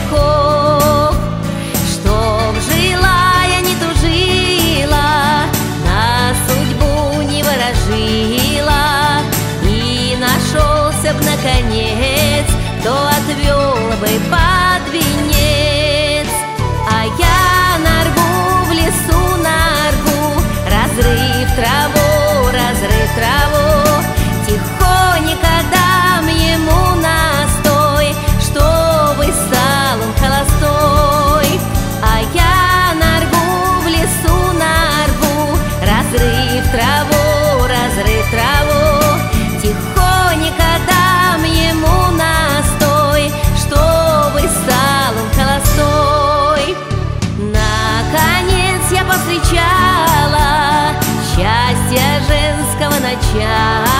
веков. Чтоб жила я не тужила, на судьбу не ворожила, и нашелся б наконец, кто отвел бы под венец. А я нарву в лесу нарву, разрыв траву, разрыв траву, тихонько дам ему настой, чтобы стал он холостой. А я нарву в лесу нарву, разрыв траву, разрыв траву, тихонько дам ему настой, чтобы стал он холостой. Наконец я повстречала счастье женского начала.